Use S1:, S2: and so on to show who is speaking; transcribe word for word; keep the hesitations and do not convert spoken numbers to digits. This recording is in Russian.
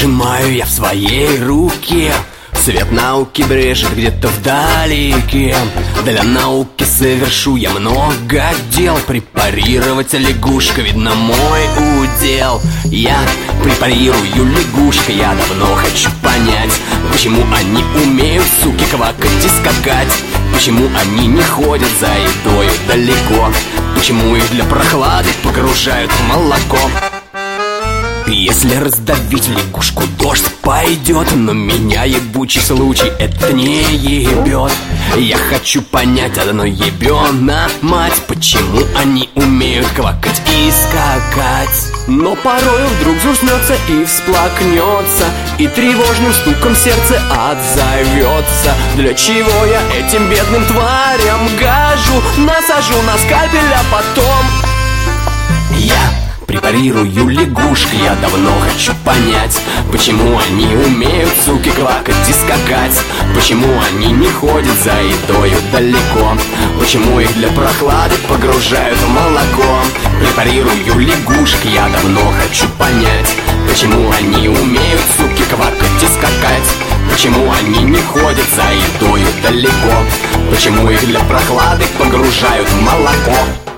S1: сжимаю я в своей руке. Свет науки брежет где-то вдалеке. Для науки совершу я много дел. Препарировать лягушка, видно, мой удел. Я препарирую лягушка. Я давно хочу понять, почему они умеют, суки, квакать и скакать. Почему они не ходят за едою далеко. Почему их для прохлады погружают в молоко. Если раздавить лягушку, дождь пойдет. Но меня ебучий случай это не ебет. Я хочу понять одно ебёна мать, почему они умеют квакать и скакать. Но порой вдруг взуснется и всплакнется, и тревожным стуком сердце отзовется. Для чего я этим бедным тварям гажу? Насажу на скальпель, а потом я препарирую лягушки. Я давно хочу понять, почему они умеют, суки, квакать и скакать. Почему они не ходят за едою далеко. Почему их для прохлады погружают в молоко. Препарирую лягушки. Я давно хочу понять, почему они умеют, суки, квакать и скакать. Почему они не ходят за едою далеко. Почему их для прохлады погружают в молоко.